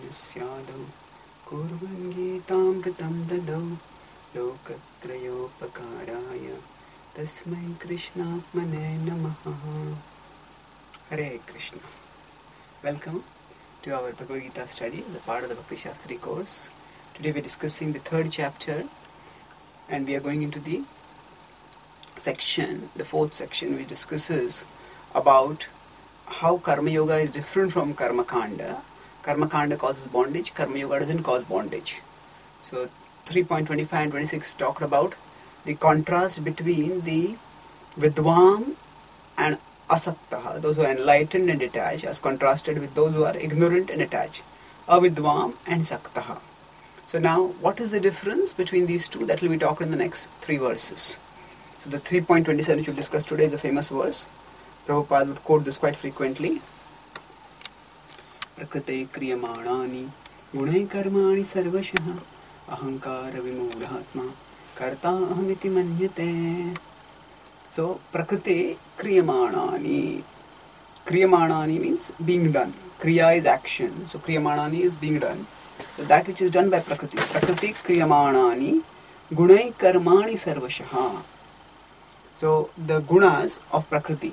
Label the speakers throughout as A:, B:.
A: यज्ञस्यादौ कुर्वन् गीतामृतं ददौ लोकत्रयोपकाराय तस्मै कृष्णात्मने नमः. Hare Krishna. Welcome to our Bhagavad Gita study, the part of the Bhakti Shastri course. Today we are discussing the third chapter and we are going into the section, the fourth section, which discusses about how Karma Yoga is different from Karma Kanda. Karma Kanda causes bondage, Karma Yoga doesn't cause bondage. So 3.25 and 26 talked about the contrast between the Vidvam and Asaktaha, those who are enlightened and detached, as contrasted with those who are ignorant and attached, Avidvam and Saktaha. So now, what is the difference between these two? That will be talked in the next three verses. So the 3.27 which we will discuss today is a famous verse. Prabhupada would quote this quite frequently. Prakrite kriyamanani gunai karmani sarvashah ahankara vimudhatma karta ahamiti manyate. So, prakrite kriyamanani. Kriyamanani means being done. Kriya is action. So, kriyamanani is being done. So, that which is done by prakriti. Prakriti kriyamanani gunai karmani sarvashah. So, the gunas of prakriti,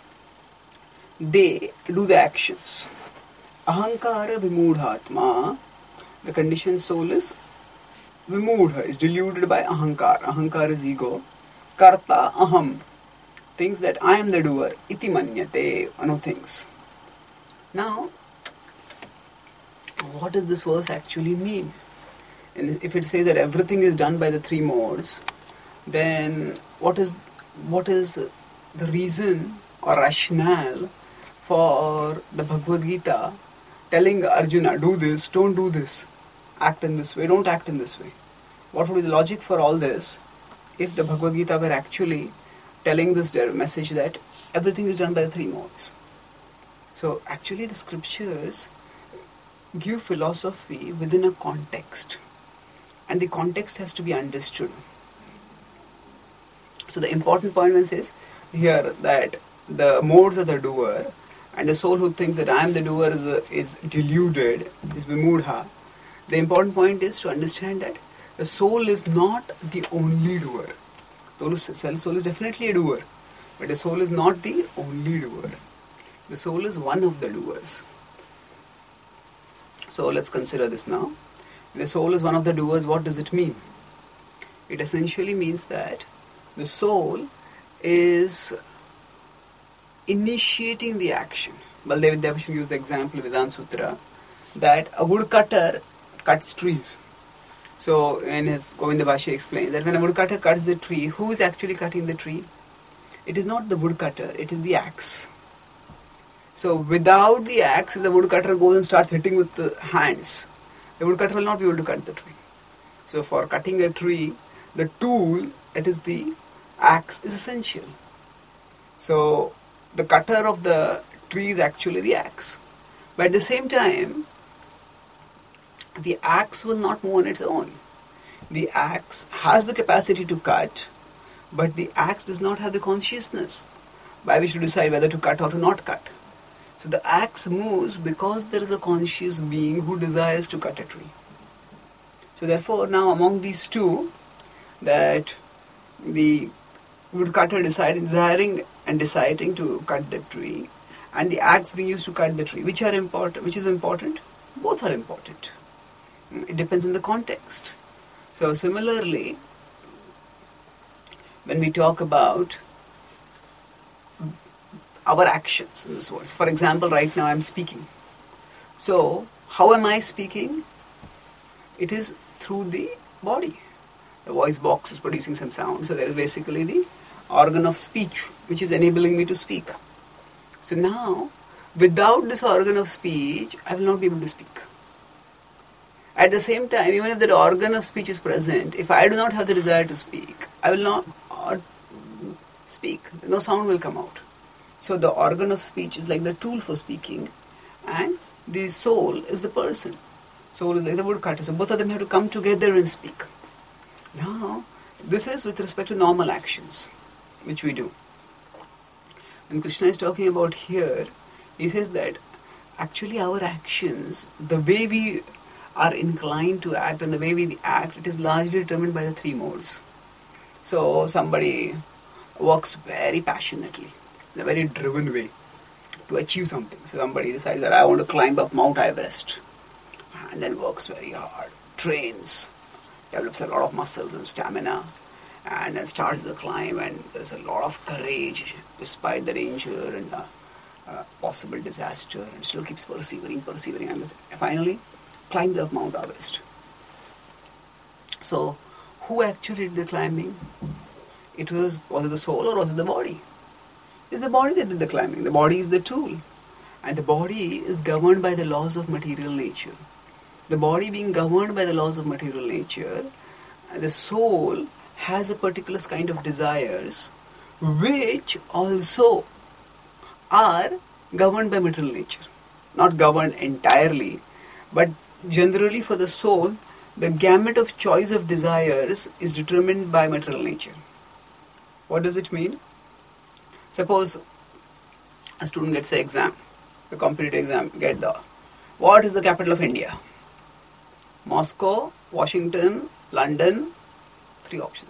A: they do the actions. Ahankara vimudhatma, the conditioned soul is vimudha, is deluded by ahankara. Ahankara is ego. Karta aham, thinks that I am the doer. Iti manyate, thinks. Now, what does this verse actually mean? And if it says that everything is done by the three modes, then what is the reason or rationale for the Bhagavad Gita telling Arjuna, do this, don't do this, act in this way, don't act in this way? What would be the logic for all this if the Bhagavad Gita were actually telling this message that everything is done by the three modes? So actually the scriptures give philosophy within a context, and the context has to be understood. So the important point is here that the modes are the doer, and the soul who thinks that I am the doer is deluded, is vimudha. The important point is to understand that the soul is not the only doer. The soul is definitely a doer, but the soul is not the only doer. The soul is one of the doers. So let's consider this now. If the soul is one of the doers, what does it mean? It essentially means that the soul is initiating the action. Baldev Vidyabhushan used the example Vedanta Sutra that a woodcutter cuts trees. So in his Govinda Bhashya explains that when a woodcutter cuts the tree, who is actually cutting the tree? It is not the woodcutter, it is the axe. So without the axe, if the woodcutter goes and starts hitting with the hands, the woodcutter will not be able to cut the tree. So for cutting a tree, the tool, that is the axe, is essential. So the cutter of the tree is actually the axe. But at the same time, the axe will not move on its own. The axe has the capacity to cut, but the axe does not have the consciousness by which to decide whether to cut or to not cut. So the axe moves because there is a conscious being who desires to cut a tree. So therefore now among these two, that the woodcutter desiring and deciding to cut the tree, and the axe being used to cut the tree, which is important? Both are important. It depends on the context. So similarly, when we talk about our actions in this world. So for example, right now I am speaking. So how am I speaking? It is through the body. The voice box is producing some sound. So there is basically the organ of speech which is enabling me to speak. So now, without this organ of speech, I will not be able to speak. At the same time, even if that organ of speech is present, if I do not have the desire to speak, I will not speak. No sound will come out. So the organ of speech is like the tool for speaking, and the soul is the person. Soul is like the woodcutter. So both of them have to come together and speak. Now, this is with respect to normal actions, which we do. And Krishna is talking about here, he says that actually our actions, the way we are inclined to act and the way we act, it is largely determined by the three modes. So somebody works very passionately, in a very driven way to achieve something. So somebody decides that I want to climb up Mount Everest, and then works very hard, trains, develops a lot of muscles and stamina, and then starts the climb, and there's a lot of courage despite the danger and possible disaster, and still keeps persevering, and finally climbs up Mount Everest. So who actually did the climbing? Was it the soul or was it the body? It's the body that did the climbing. The body is the tool, and the body is governed by the laws of material nature. The body being governed by the laws of material nature, the soul has a particular kind of desires which also are governed by material nature. Not governed entirely, but generally for the soul, the gamut of choice of desires is determined by material nature. What does it mean? Suppose a student gets an exam, a competitive exam, what is the capital of India? Moscow, Washington, London, 3 options.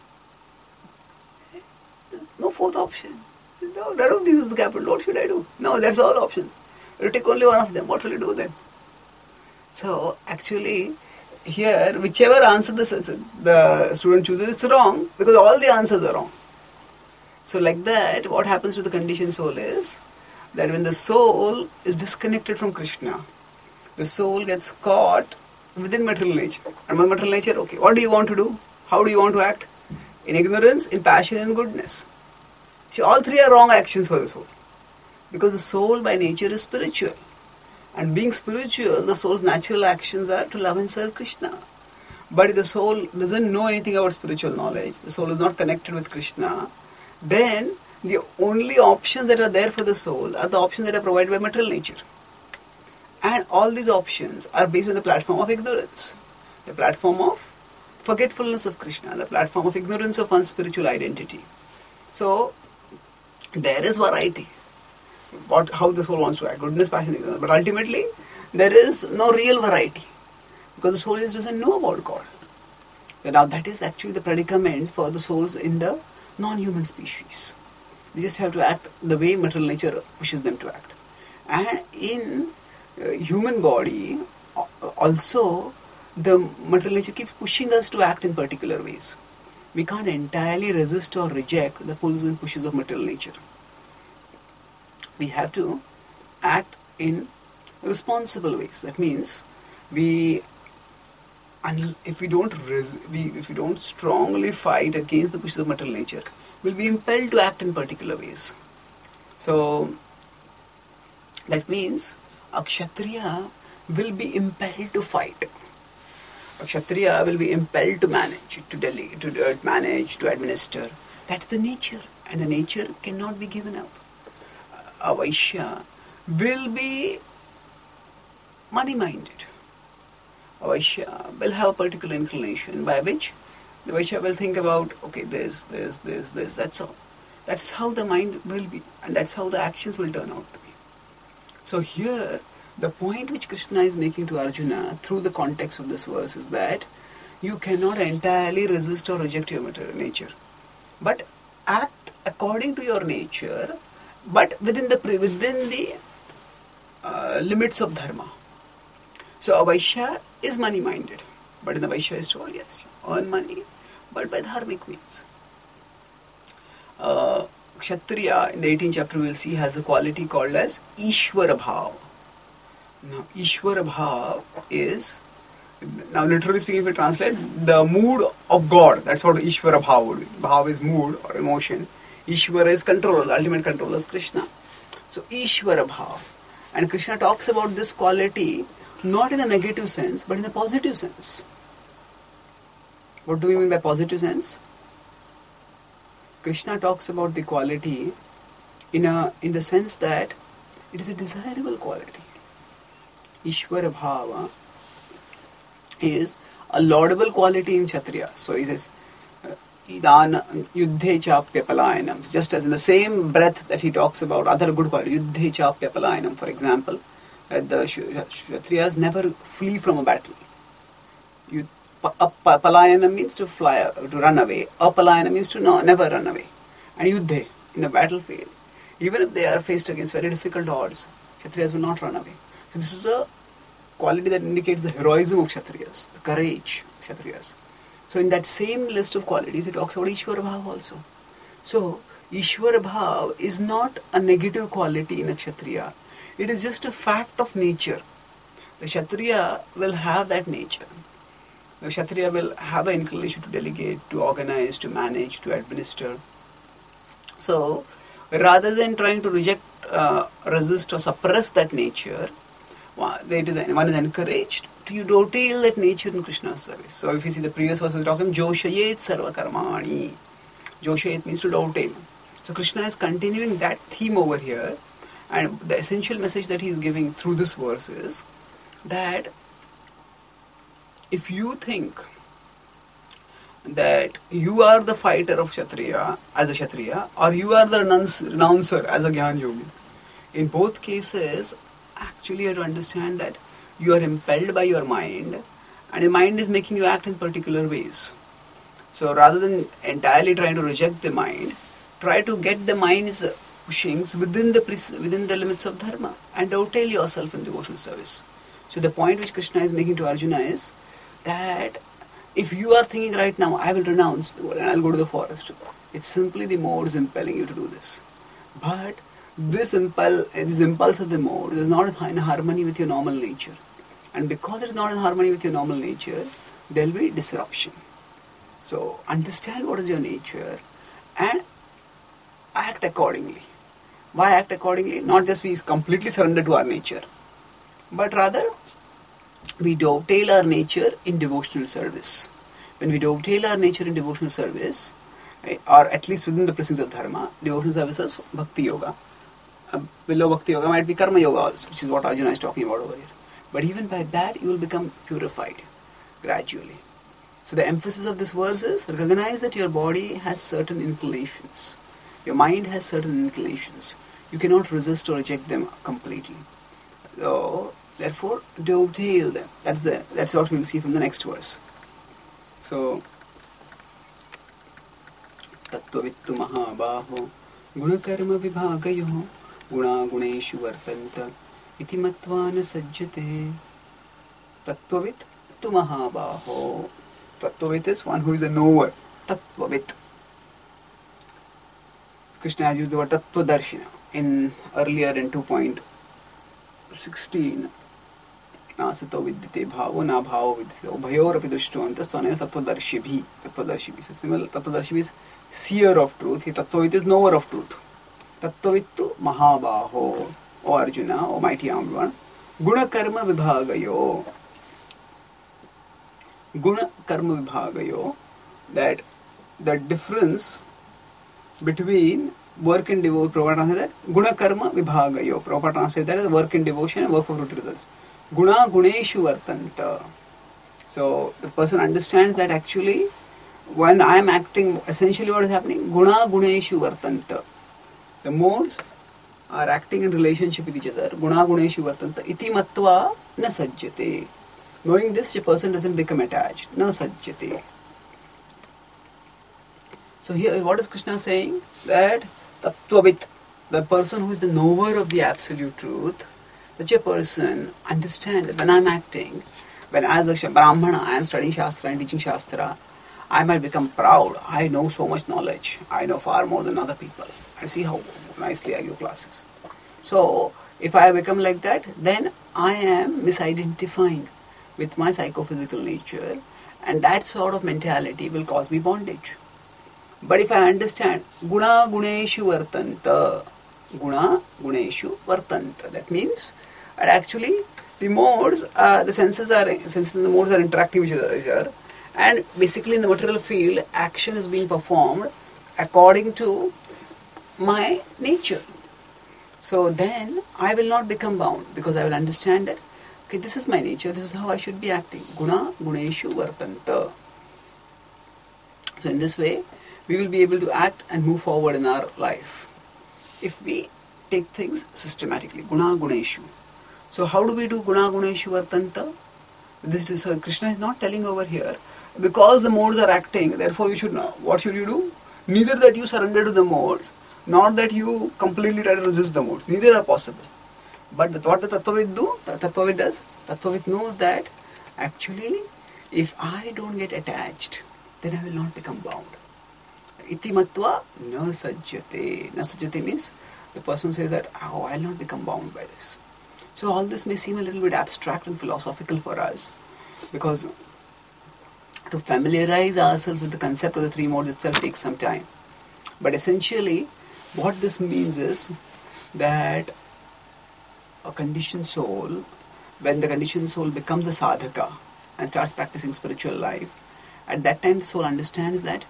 A: No fourth option. No, none of these is the capital. What should I do? No, that's all options. You take only one of them. What will you do then? So actually, here, whichever answer the student chooses, it's wrong because all the answers are wrong. So like that, what happens to the conditioned soul is that when the soul is disconnected from Krishna, the soul gets caught within material nature. And with material nature, okay, what do you want to do? How do you want to act? In ignorance, in passion, in goodness. See, all three are wrong actions for the soul. Because the soul by nature is spiritual. And being spiritual, the soul's natural actions are to love and serve Krishna. But if the soul doesn't know anything about spiritual knowledge, the soul is not connected with Krishna, then the only options that are there for the soul are the options that are provided by material nature. And all these options are based on the platform of ignorance, the platform of forgetfulness of Krishna, the platform of ignorance of one's spiritual identity. So, there is variety, how the soul wants to act, goodness, passion, ignorance. But ultimately, there is no real variety, because the soul doesn't know about God. Now, that is actually the predicament for the souls in the non-human species. They just have to act the way material nature pushes them to act. And in human body, also, the material nature keeps pushing us to act in particular ways. We can't entirely resist or reject the pulls and pushes of material nature. We have to act in responsible ways. That means if we don't strongly fight against the pushes of material nature, we'll be impelled to act in particular ways. So that means a Kshatriya will be impelled to fight. A Kshatriya will be impelled to manage, to delegate, to manage, to administer. That's the nature, and the nature cannot be given up. A Vaishya will be money-minded. A Vaishya will have a particular inclination by which the Vaishya will think about, okay, this, that's all. That's how the mind will be, and that's how the actions will turn out to be. So here, the point which Krishna is making to Arjuna through the context of this verse is that you cannot entirely resist or reject your nature, but act according to your nature, but within the limits of dharma. So a Vaishya is money-minded, but in the Vaishya is told, yes, you earn money, but by dharmic means. Kshatriya, in the 18th chapter we will see, has the quality called as Ishvara Bhav. Now, Ishvara Bhav is, now literally speaking, if we translate, the mood of God. That's what Ishvara Bhav would be. Bhav is mood or emotion. Ishvara is controller, the ultimate controller is Krishna. So, Ishvara Bhav. And Krishna talks about this quality not in a negative sense, but in a positive sense. What do we mean by positive sense? Krishna talks about the quality in the sense that it is a desirable quality. Ishvara Bhava is a laudable quality in Kshatriya. So he says, Idana Yuddhe Chapya Palayanam. Just as in the same breath that he talks about other good qualities, Yuddhe Chapya Palayanam, for example, The Kshatriyas never flee from a battle. Palayana means to fly, to run away. Apalayana means to never run away. And Yuddhe, in the battlefield, even if they are faced against very difficult odds, Kshatriyas will not run away. So this is a quality that indicates the heroism of Kshatriyas, the courage of Kshatriyas. So in that same list of qualities, it talks about Ishwar Bhav also. So Ishwar Bhav is not a negative quality in a Kshatriya. It is just a fact of nature. The Kshatriya will have that nature. The Kshatriya will have an inclination to delegate, to organize, to manage, to administer. So, rather than trying to reject, resist or suppress that nature, one is encouraged to dovetail that nature in Krishna's service. So, if you see the previous verse, we're talking Joshayet Sarva Karmani. Joshayet means to dovetail. So, Krishna is continuing that theme over here. And the essential message that he is giving through this verse is that if you think that you are the fighter of Kshatriya as a Kshatriya, or you are the renouncer as a Gyan Yogi, in both cases, actually you have to understand that you are impelled by your mind, and your mind is making you act in particular ways. So rather than entirely trying to reject the mind, try to get the mind's pushings within the limits of dharma and dovetail yourself in devotional service. So the point which Krishna is making to Arjuna is that if you are thinking right now, I will renounce the world and I will go to the forest, it's simply the modes impelling you to do this. But this impulse of the mode is not in harmony with your normal nature. And because it is not in harmony with your normal nature, there will be disruption. So understand what is your nature and act accordingly. Why act accordingly? Not just we completely surrender to our nature, but rather we dovetail our nature in devotional service. When we dovetail our nature in devotional service, or at least within the precincts of dharma, devotional service is bhakti yoga. Below bhakti yoga might be karma yoga also, which is what Arjuna is talking about over here. But even by that, you will become purified gradually. So the emphasis of this verse is recognize that your body has certain inclinations. Your mind has certain inclinations. You cannot resist or reject them completely. So, therefore, dovetail them. That's what we will see from the next verse. So, Tattvavittu Mahabaho Gunakarma Vibhagayo Guna Guneshu Vartanta Iti Matvana Sajjate. Tattvavittu Mahabaho. Tattvavit is one who is a knower. Tattvavit. Krishna has used the word Tattvadarshina earlier in 2.16. Nasato vidyate bhavo na bhavo vidyate ubhayor api drishtoantas tvanaya tattvadarshibhi. Tattvadarshibhi. So similar, Tattvadarshibhi is seer of truth. Tattvavit is knower of truth. Tattvavittu mahabaho. O Arjuna, O mighty armed one. Guna karma vibhagayo. Guna karma vibhagayo. That the difference between work and devotion, Prabhupada translated that Guna Karma Vibhagayo. Prabhupada translated that as work in devotion and work for fruit results. Guna Guneshu Vartanta. So the person understands that actually when I am acting, essentially what is happening? Guna Guneshu Vartanta. The modes are acting in relationship with each other. Guna Guneshu Vartanta. Iti Matva Na Sajjate. Knowing this, the person doesn't become attached. Na Sajjate. So here, what is Krishna saying? That Tattvavit, the person who is the knower of the absolute truth, such a person understands that when I am acting, when as a Brahmana I am studying Shastra and teaching Shastra, I might become proud. I know so much knowledge. I know far more than other people. And see how nicely I give classes. So, if I become like that, then I am misidentifying with my psychophysical nature, and that sort of mentality will cause me bondage. But if I understand Guna Guneshu Vartanta, Guna Guneshu Vartanta, that means that actually the modes, the senses and the modes are interacting with each other, and basically in the material field, action is being performed according to my nature. So then I will not become bound, because I will understand that, okay, this is my nature, this is how I should be acting. Guna Guneshu Vartanta. So in this way, we will be able to act and move forward in our life if we take things systematically. Guna Guneshu. So how do we do guna guneshu vartanta? This is Krishna is not telling over here, because the modes are acting, therefore you should know. What should you do? Neither that you surrender to the modes, nor that you completely try to resist the modes. Neither are possible. But what the Tattvavid do? The Tattvavid does. Tattvavid knows that actually, if I don't get attached, then I will not become bound. Iti matva na sajjate. Na sajjate means the person says that, oh, I will not become bound by this. So all this may seem a little bit abstract and philosophical for us, because to familiarize ourselves with the concept of the three modes itself takes some time. But essentially, what this means is that a conditioned soul, when the conditioned soul becomes a sadhaka and starts practicing spiritual life, at that time the soul understands that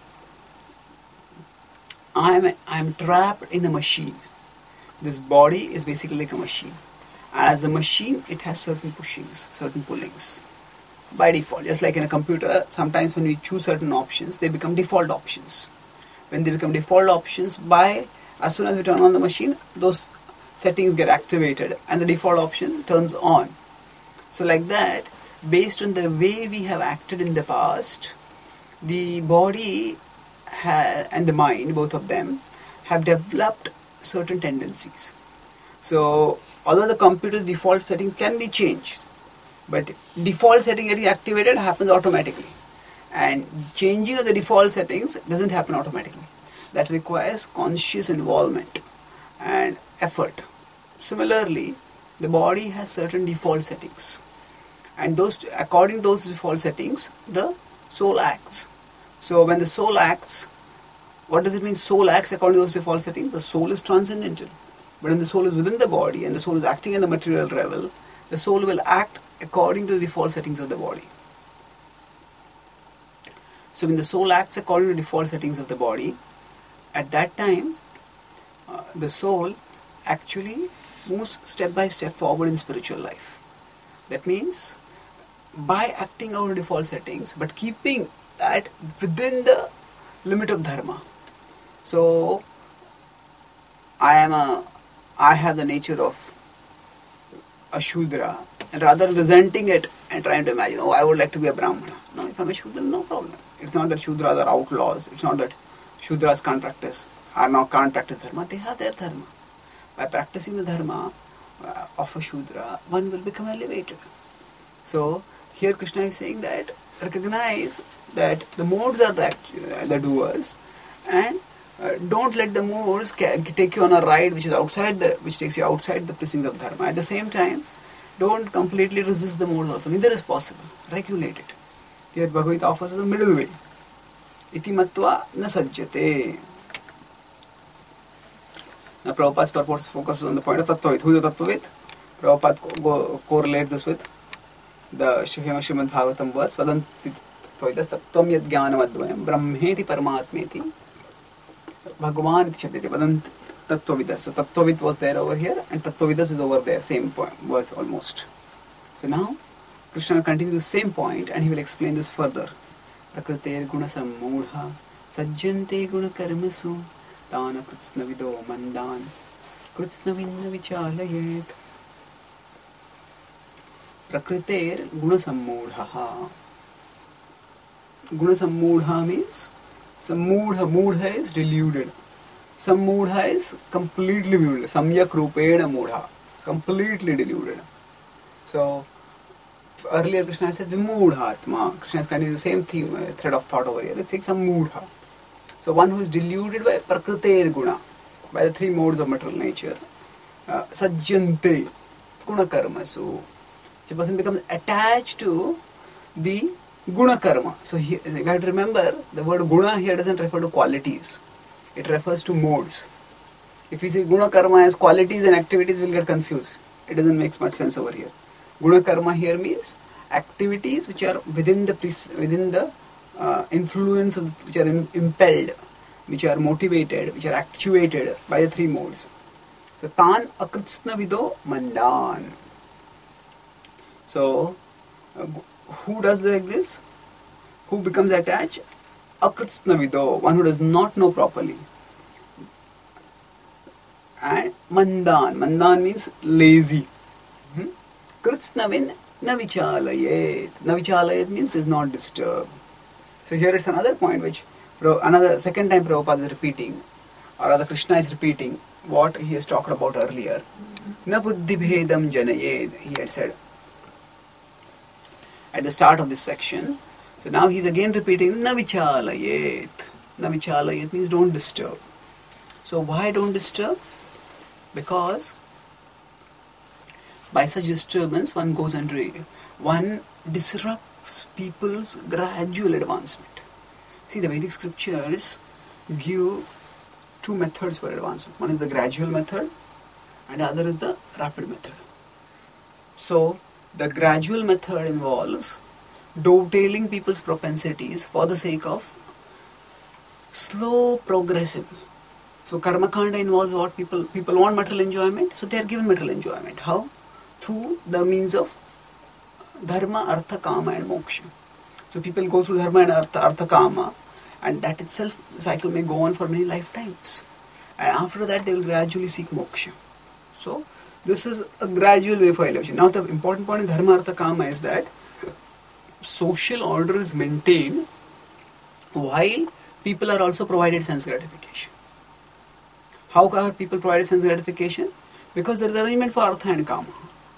A: I am trapped in a machine. This body is basically like a machine. As a machine, it has certain pushings, certain pullings. By default, just like in a computer, sometimes when we choose certain options, they become default options. When they become default options, as soon as we turn on the machine, those settings get activated and the default option turns on. So like that, based on the way we have acted in the past, the body and the mind, both of them, have developed certain tendencies. So although the computer's default setting can be changed, but default setting getting activated happens automatically, and changing of the default settings doesn't happen automatically. That requires conscious involvement and effort. Similarly, the body has certain default settings, and according to those default settings, the soul acts. So when the soul acts, what does it mean soul acts according to those default settings? The soul is transcendental. But when the soul is within the body and the soul is acting in the material level, the soul will act according to the default settings of the body. So when the soul acts according to the default settings of the body, at that time, the soul actually moves step by step forward in spiritual life. That means, by acting out of default settings, but keeping that within the limit of dharma. So, I have the nature of a Shudra, and rather resenting it and trying to imagine, oh, I would like to be a Brahmana. No, if I'm a Shudra, no problem. It's not that Shudras are outlaws. It's not that Shudras can't practice dharma. They have their dharma. By practicing the dharma of a Shudra, one will become elevated. So, here Krishna is saying that recognize that the modes are the doers, and don't let the modes take you on a ride which takes you outside the precincts of dharma. At the same time, don't completely resist the modes also. Neither is possible. Regulate it. Here Bhagavad Gita offers us a middle way. Iti matva na sajjate. Now Prabhupada's purport focuses on the point of Tattvavit. Who is the Tattvavit? Prabhupada correlates this with the famous Srimad Bhagavatam verse. Vadanti Tattvavidas tattvam yad jnanam advayam brahmeti paramatmeti Bhagavan iti shabdete. Vadanti Tattvavidas. So Tattvavit was there over here and Tattvavidas is over there. Same point, verse almost. So now Krishna will continue the same point and he will explain this further. Prakriter guna sammudha sajjante guna karmasu Tana kritsnavido mandan kritsnavinna vichalayet. Prakriter guna sammudha. Guna sammudha means moodha is deluded. Sammudha is completely deluded. Samyak rupena moodha. It's completely deluded. So earlier Krishna said vimudhatma. Krishna is continuing the same thread of thought over here. Let's take some moodha. So one who is deluded by prakriter guna, by the three modes of material nature, sajjante guna karmasu. So a person becomes attached to the guna karma. So you have to remember, the word guna here doesn't refer to qualities. It refers to modes. If we say guna karma as qualities and activities, we'll get confused. It doesn't make much sense over here. Guna karma here means activities which are within the influence of, which are impelled, which are motivated, which are actuated by the three modes. So tan akritsna vido mandan. So who does like this? Who becomes attached? Akritsna vido, one who does not know properly. And mandan means lazy. Kritsnavin navichalayet. Navichalayet means does not disturb. So here it's another point which another second time Prabhupada is repeating, or rather Krishna is repeating what he has talked about earlier. Na buddhi bhedam janayed, he had said at the start of this section. So now he's again repeating na vichalayet. Na vichalayet means don't disturb. So why don't disturb? Because by such disturbance one disrupts people's gradual advancement. See, the Vedic scriptures give two methods for advancement. One is the gradual method and the other is the rapid method. So the gradual method involves dovetailing people's propensities for the sake of slow progression. So karma kanda involves what? People want material enjoyment, so they are given material enjoyment. How? Through the means of dharma, artha, kama and moksha. So people go through dharma and artha, kama, and that itself, the cycle may go on for many lifetimes. And after that they will gradually seek moksha. So this is a gradual way for elevation. Now the important point in dharma, artha, kama is that social order is maintained while people are also provided sense gratification. How are people provided sense gratification? Because there is arrangement for artha and kama.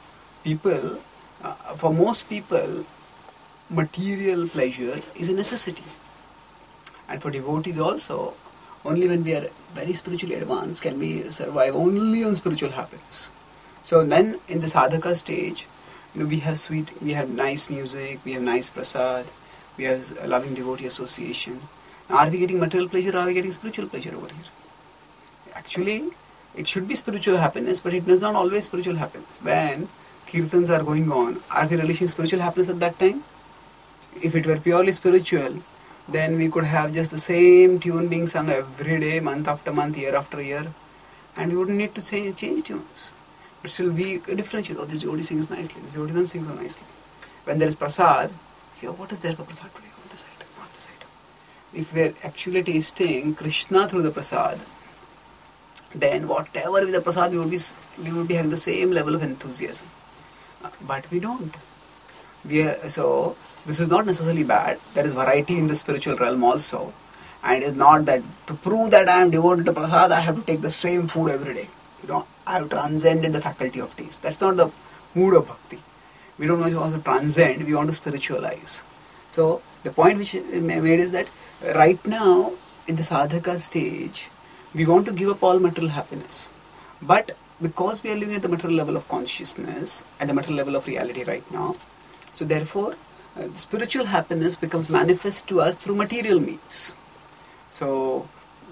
A: For most people, material pleasure is a necessity. And for devotees also, only when we are very spiritually advanced can we survive only on spiritual happiness. So then in the sadhaka stage, we have nice music, we have nice prasad, we have a loving devotee association. Now, are we getting material pleasure or are we getting spiritual pleasure over here? Actually, it should be spiritual happiness, but it is not always spiritual happiness. When kirtans are going on, are we relishing spiritual happiness at that time? If it were purely spiritual, then we could have just the same tune being sung every day, month after month, year after year, and we wouldn't need to change tunes. But still we differentiate, oh, this devotee sings nicely, this devotee doesn't sing so nicely. When there is prasad, see, oh, what is there for prasad today? On this item, not this item. If we are actually tasting Krishna through the prasad, then whatever with the prasad, we would be having the same level of enthusiasm. But we don't. So this is not necessarily bad. There is variety in the spiritual realm also. And it is not that to prove that I am devoted to prasad, I have to take the same food every day. I have transcended the faculty of taste. That's not the mood of bhakti. We don't want to transcend, we want to spiritualize. So the point which I made is that right now in the sadhaka stage, we want to give up all material happiness. But because we are living at the material level of consciousness, at the material level of reality right now, so therefore spiritual happiness becomes manifest to us through material means. So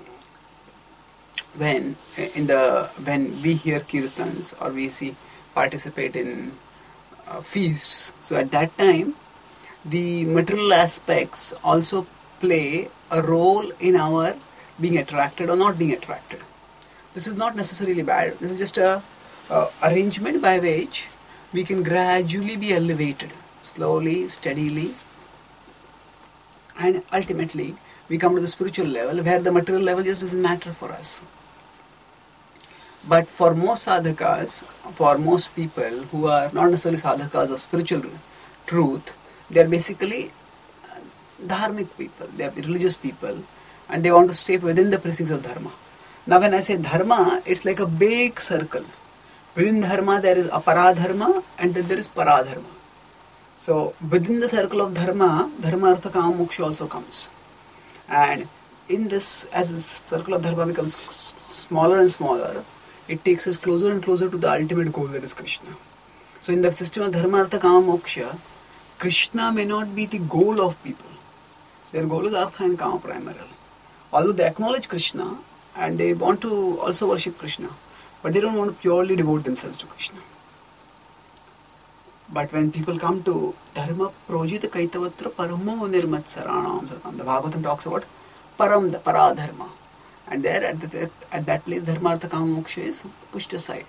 A: when we hear kirtans or we participate in feasts, so at that time the material aspects also play a role in our being attracted or not being attracted. This is not necessarily bad. This is just a arrangement by which we can gradually be elevated, slowly, steadily, and ultimately we come to the spiritual level where the material level just doesn't matter for us. But for most sadhakas, for most people who are not necessarily sadhakas of spiritual truth, they are basically dharmic people, they are religious people, and they want to stay within the precincts of dharma. Now when I say dharma, it's like a big circle. Within dharma there is aparadharma and then there is paradharma. So within the circle of dharma, dharma, artha, kama, moksha also comes. And in this, as the circle of dharma becomes smaller and smaller, it takes us closer and closer to the ultimate goal, that is Krishna. So in the system of dharma, artha, kama, moksha, Krishna may not be the goal of people. Their goal is artha and kama primarily. Although they acknowledge Krishna and they want to also worship Krishna, but they don't want to purely devote themselves to Krishna. But when people come to dharma projita kaitavatra paramo nirmat saranam satam, the Bhagavatam talks about param, the paradharma. And there at that place dharma, artha, kama, moksha is pushed aside.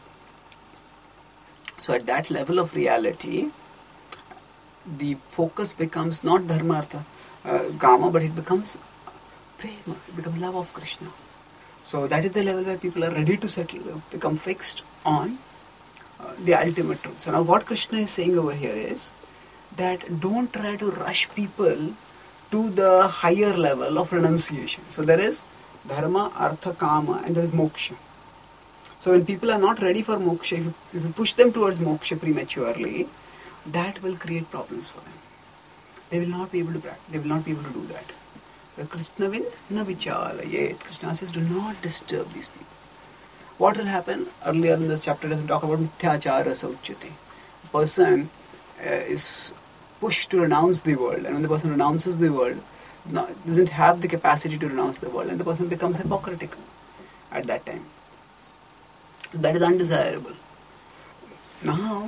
A: So at that level of reality, the focus becomes not dharma, artha, kama, but it becomes prema, it becomes love of Krishna. So that is the level where people are ready to settle, become fixed on the ultimate truth. So now what Krishna is saying over here is that don't try to rush people to the higher level of renunciation. So there is dharma, artha, kama, and there is moksha. So when people are not ready for moksha, if you push them towards moksha prematurely, that will create problems for them. They will not be able to practice. They will not be able to do that. So Krishna will na vichalayet. Krishna says, do not disturb these people. What will happen? Earlier in this chapter, doesn't talk about mithyachara sauchyate. A person is pushed to renounce the world, and when the person renounces the world, doesn't have the capacity to renounce the world, and the person becomes hypocritical at that time. So that is undesirable. Now,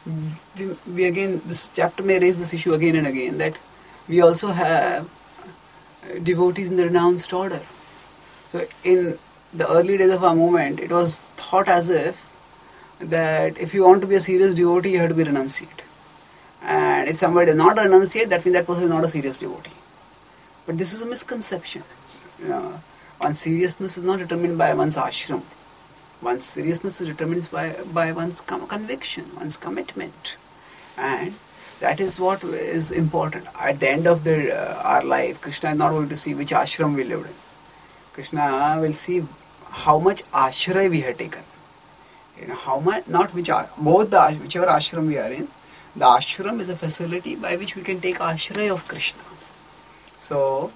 A: we again, this chapter may raise this issue again and again, that we also have devotees in the renounced order. So in the early days of our movement, it was thought as if that if you want to be a serious devotee, you have to be renunciate. And if somebody does not renunciate, that means that person is not a serious devotee. But this is a misconception. One's seriousness is not determined by one's ashram. One's seriousness is determined by one's conviction, one's commitment. And that is what is important. At the end of our life, Krishna is not going to see which ashram we lived in. Krishna will see how much ashray we have taken. How much, not which, both whichever ashram we are in, the ashram is a facility by which we can take ashray of Krishna. So,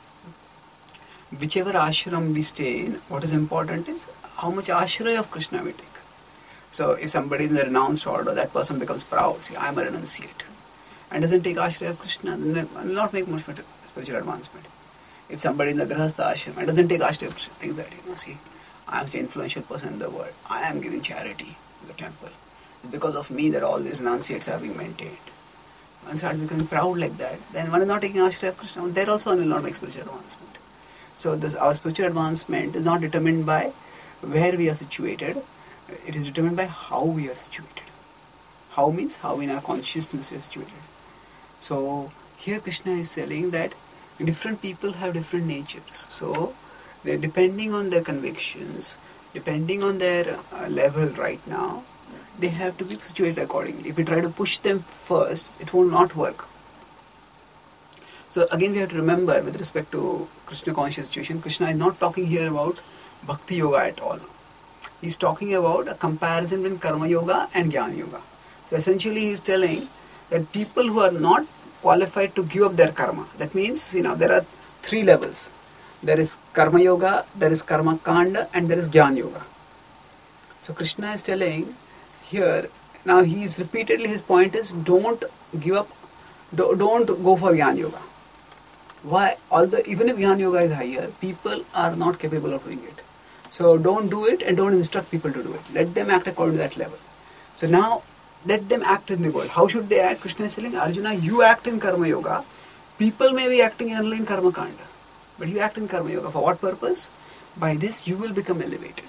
A: whichever ashram we stay in, what is important is how much ashray of Krishna we take. So, if somebody is in the renounced order, that person becomes proud, see, I am a renunciate, and doesn't take ashray of Krishna, then they will not make much spiritual advancement. If somebody in the grahastha ashram and doesn't take ashray of Krishna, thinks that, see, I am such an influential person in the world, I am giving charity in the temple. Because of me that all these renunciates are being maintained. One starts becoming proud like that, then one is not taking ashray of Krishna, there also one will not make spiritual advancement. So our spiritual advancement is not determined by where we are situated, it is determined by how we are situated. How means how in our consciousness we are situated. So here Krishna is telling that different people have different natures. So depending on their convictions, depending on their level right now, they have to be situated accordingly. If we try to push them first, it will not work. So again we have to remember, with respect to Krishna conscious situation, Krishna is not talking here about Bhakti Yoga at all. He is talking about a comparison between Karma Yoga and Jnana Yoga. So essentially he is telling that people who are not qualified to give up their karma, that means, there are three levels. There is Karma Yoga, there is Karma Kanda, and there is Jnana Yoga. So Krishna is telling here, now he is repeatedly, his point is, don't give up, don't go for Jnana Yoga. Why? Although even if Jnana Yoga is higher, people are not capable of doing it. So don't do it and don't instruct people to do it. Let them act according to that level. So now, let them act in the world. How should they act? Krishna is telling, Arjuna, you act in Karma Yoga. People may be acting only in Karma Kanda. But you act in Karma Yoga. For what purpose? By this you will become elevated.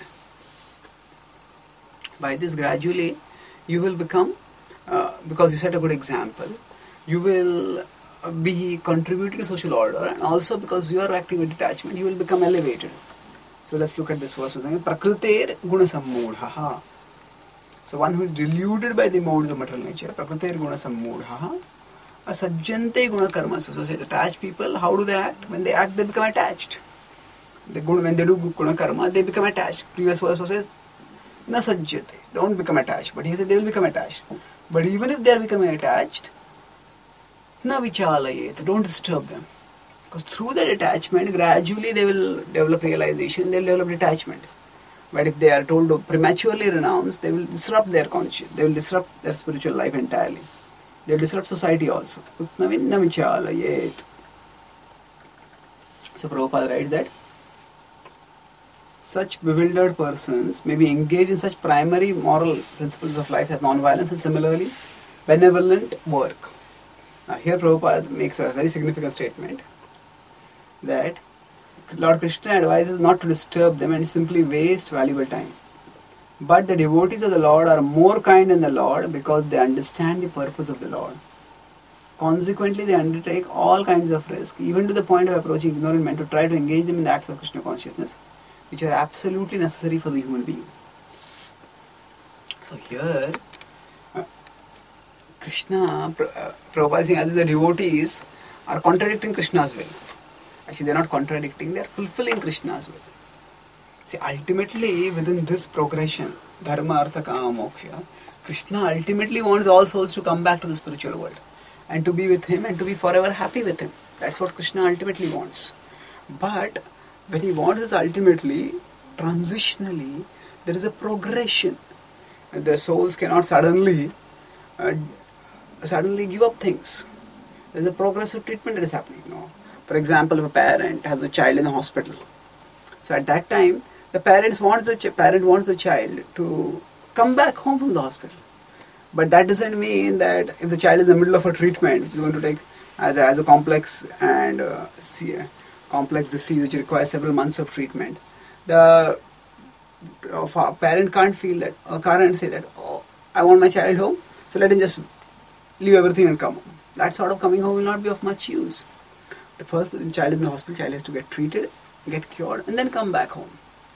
A: By this gradually you will become, because you set a good example, you will be contributing to social order, and also because you are acting with detachment, you will become elevated. So let's look at this verse. Prakriter guna sammudhaha. So one who is deluded by the modes of material nature, prakriter guna sammudhaha, asajjante guna karma. So attached people, how do they act? When they act, they become attached. When they do guna karma, they become attached. Previous verse says, na sajjate, don't become attached. But he said they will become attached. But even if they are becoming attached, na vichalayet, don't disturb them. Because through that attachment, gradually they will develop realization, they will develop detachment. But if they are told to prematurely renounce, they will disrupt their conscience, they will disrupt their spiritual life entirely. They will disrupt society also. So Prabhupada writes that such bewildered persons may be engaged in such primary moral principles of life as non-violence and similarly benevolent work. Now here Prabhupada makes a very significant statement that Lord Krishna advises not to disturb them and simply waste valuable time. But the devotees of the Lord are more kind than the Lord because they understand the purpose of the Lord. Consequently, they undertake all kinds of risk, even to the point of approaching ignorant men, to try to engage them in the acts of Krishna consciousness, which are absolutely necessary for the human being. So here, Krishna, Prabhupada is saying as if the devotees are contradicting Krishna's will. Actually, they are not contradicting, they are fulfilling Krishna's will. See, ultimately, within this progression, Dharma, Artha, Kama, Moksha, Krishna ultimately wants all souls to come back to the spiritual world and to be with Him and to be forever happy with Him. That's what Krishna ultimately wants. But when He wants this ultimately, transitionally, there is a progression. The souls cannot suddenly give up things. There is a progressive treatment that is happening. For example, if a parent has a child in the hospital, so at that time, the parent wants the child to come back home from the hospital. But that doesn't mean that if the child is in the middle of a treatment, which is going to take as a complex and complex disease which requires several months of treatment, the parent can't feel that, or can't say that, oh, I want my child home, so let him just leave everything and come home. That sort of coming home will not be of much use. The first child in the hospital, child has to get treated, get cured, and then come back home.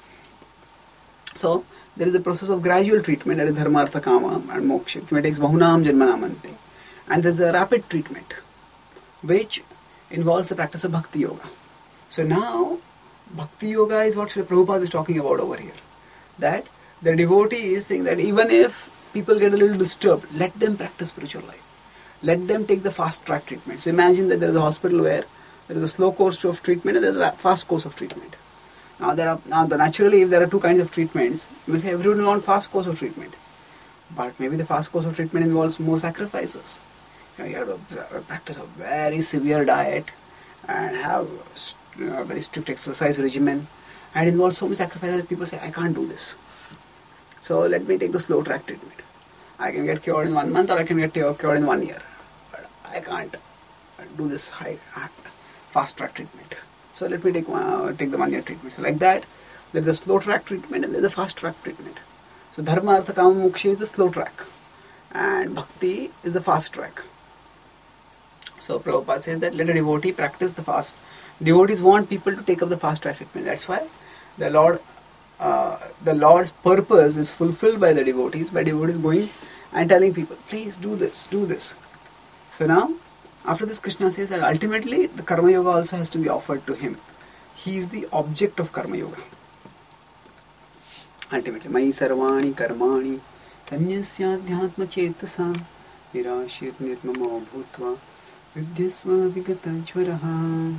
A: So there is a process of gradual treatment, that is Dharma, Artha, Kama and Moksha. It takes Bahunam Janmanamante. And there is a rapid treatment, which involves the practice of Bhakti Yoga. So now, Bhakti Yoga is what Srila Prabhupada is talking about over here. That the devotees think that even if people get a little disturbed, let them practice spiritual life. Let them take the fast track treatment. So imagine that there is a hospital where there is a slow course of treatment and there is a fast course of treatment. Naturally, if there are two kinds of treatments, you may say everyone will want fast course of treatment. But maybe the fast course of treatment involves more sacrifices. You have to practice a very severe diet and have a very strict exercise regimen, and it involves so many sacrifices that people say, I can't do this. So let me take the slow track treatment. I can get cured in 1 month, or I can get cured in 1 year. But I can't do this fast track treatment. So let me take the 1 year treatment. So like that, there is a slow track treatment and there is a fast track treatment. So Dharma, Artha, Kama, Moksha is the slow track, and Bhakti is the fast track. So Prabhupada says that let a devotee practice the fast. Devotees want people to take up the fast track treatment. That's why the Lord's purpose is fulfilled by the devotees, by devotees going and telling people, please do this, do this. So now, after this, Krishna says that ultimately the Karma Yoga also has to be offered to him. He is the object of Karma Yoga. Ultimately, Mai Sarvani Karmani Sanyasyadhyatma Chetasa Nirashir Nirmamo Bhutva Vidyasva Vigata Jvaraha.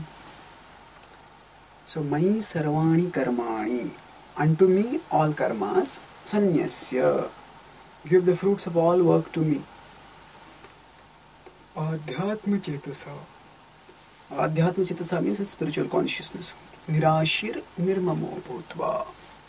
A: So, Mai Sarvani Karmani, unto me all karmas, Sanyasya, give the fruits of all work to me. Adhyatma Chetasa. Adhyatma Chetasa means with spiritual consciousness. Nirashir Nirmamo Bhutva.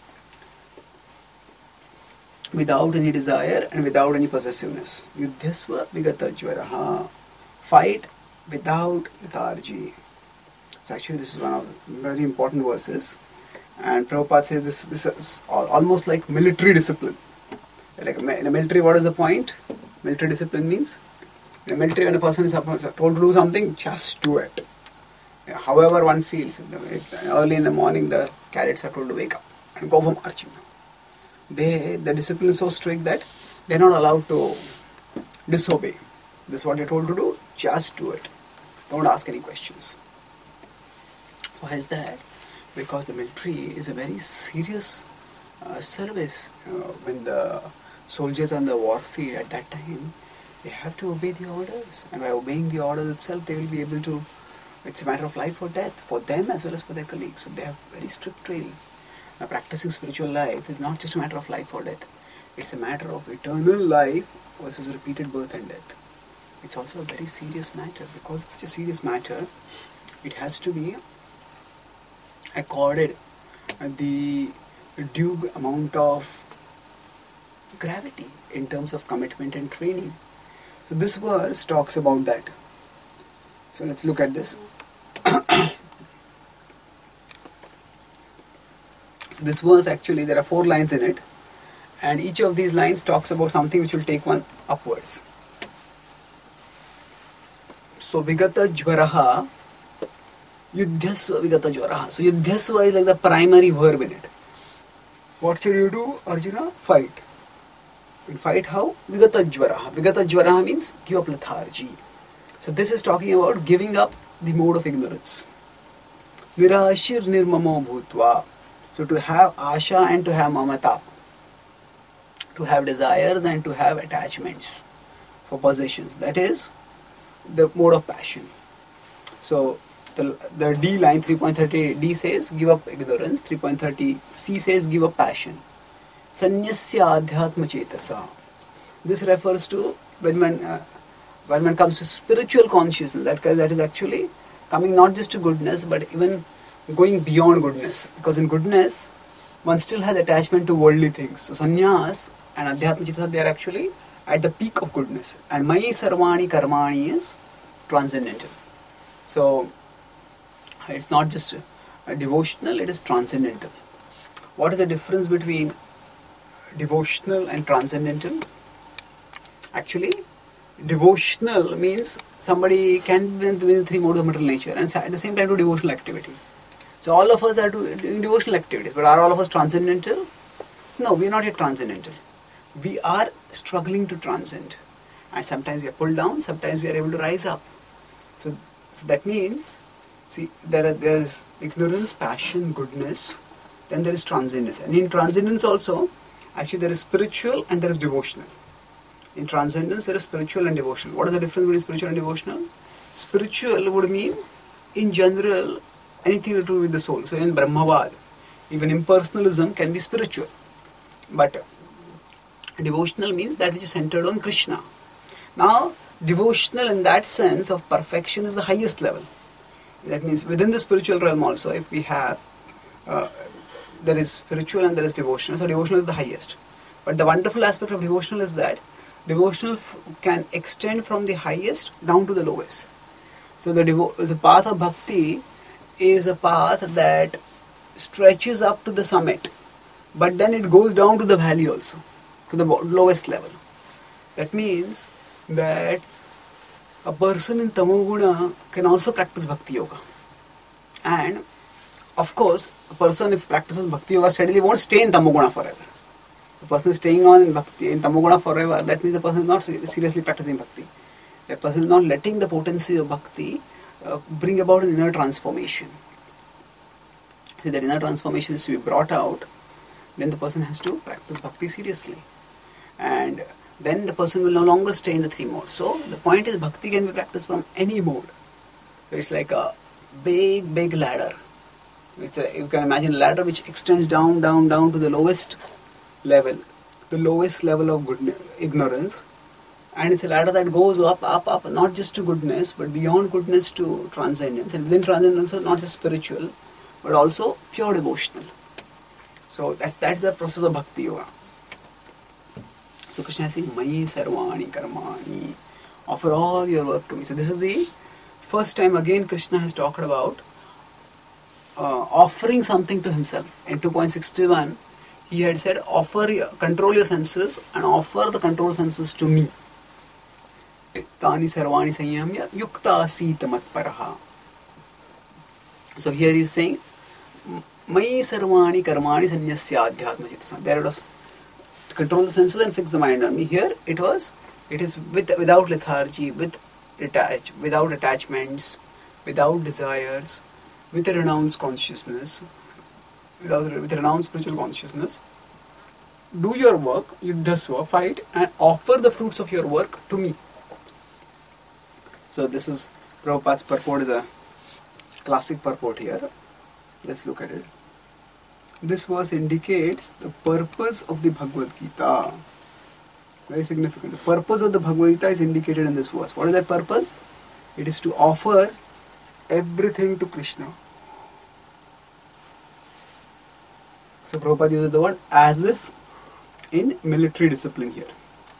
A: Without any desire and without any possessiveness. Yudhyasva Vigata Jvaraha. Fight without lethargy. So actually this is one of the very important verses. And Prabhupada says this is almost like military discipline. Like in a military, what is the point? Military discipline means, in a military, when a person is told to do something, just do it. However one feels. Early in the morning, the cadets are told to wake up and go for marching. The discipline is so strict that they are not allowed to disobey. This is what they are told to do, just do it. Don't ask any questions. Why is that? Because the military is a very serious service. When the soldiers are on the war field at that time, they have to obey the orders. And by obeying the orders itself, they will be able to, it's a matter of life or death for them as well as for their colleagues. So they have very strict training. Now, practicing spiritual life is not just a matter of life or death. It's a matter of eternal life versus repeated birth and death. It's also a very serious matter. Because it's a serious matter, it has to be accorded the due amount of gravity in terms of commitment and training. So this verse talks about that. So let's look at this. So this verse, actually there are 4 lines in it, and each of these lines talks about something which will take one upwards. So Vigata Jvaraha, Yudhyasva Vigata Jvaraha. So Yudhyasva is like the primary verb in it. What should you do, Arjuna? Fight. In fight how? Vigata jvaraha. Vigata jvaraha means give up lethargy. So this is talking about giving up the mode of ignorance. Nirashir nirmamo bhutva. So to have asha and to have mamata. To have desires and to have attachments for possessions. That is the mode of passion. So the D line 3.30 D says give up ignorance. 3.30 C says give up passion. Sanyasya adhyatma chetasa. This refers to when one comes to spiritual consciousness. That is actually coming not just to goodness but even going beyond goodness. Because in goodness one still has attachment to worldly things. So sannyas and adhyatma chetasa, they are actually at the peak of goodness. And mayi sarvani karmani is transcendental. So it's not just devotional, it is transcendental. What is the difference between devotional and transcendental? Actually, devotional means somebody can be in the three modes of material nature and at the same time do devotional activities. So all of us are doing devotional activities, but are all of us transcendental? No, we are not yet transcendental. We are struggling to transcend. And sometimes we are pulled down, sometimes we are able to rise up. So that means, see, there is ignorance, passion, goodness, then there is transcendence. And in transcendence also, actually there is spiritual and there is devotional. In transcendence there is spiritual and devotional. What is the difference between spiritual and devotional? Spiritual would mean, in general, anything to do with the soul. So in Brahmavad, even impersonalism can be spiritual. But devotional means that which is centered on Krishna. Now, devotional in that sense of perfection is the highest level. That means within the spiritual realm also, if we have, there is spiritual and there is devotional. So devotional is the highest. But the wonderful aspect of devotional is that devotional can extend from the highest down to the lowest. So the path of bhakti is a path that stretches up to the summit, but then it goes down to the valley also, to the lowest level. That means that a person in Tamoguna can also practice Bhakti Yoga. And of course, a person if practices Bhakti Yoga steadily won't stay in Tamoguna forever. The person is staying on in Tamoguna forever, that means the person is not seriously practicing Bhakti. The person is not letting the potency of Bhakti bring about an inner transformation. If that inner transformation is to be brought out, then the person has to practice Bhakti seriously. And then the person will no longer stay in the three modes. So the point is Bhakti can be practiced from any mode. So it's like a big ladder. You can imagine a ladder which extends down to the lowest level of ignorance. And it's a ladder that goes up, not just to goodness, but beyond goodness to transcendence. And within transcendence, not just spiritual, but also pure devotional. So that's the process of Bhakti Yoga. So Krishna is saying, Mayi sarvani karmani, offer all your work to me. So this is the first time again Krishna has talked about offering something to himself. In 2.61, he had said, control your senses and offer the control senses to me. Tani sarvani sanyamya yukta sita matparaha. So here he is saying, Mayi sarvani karmani sanyasya adhyatma chetasa. There it was to control the senses and fix the mind on me. Here it is without lethargy, without attachments, without desires, with a renounced consciousness, with renounced spiritual consciousness. Do your work, yuddhasva, fight, and offer the fruits of your work to me. So this is Prabhupada's purport, is a classic purport here. Let's look at it. This verse indicates the purpose of the Bhagavad Gita. Very significant. The purpose of the Bhagavad Gita is indicated in this verse. What is that purpose? It is to offer everything to Krishna. So Prabhupada uses the word as if in military discipline here.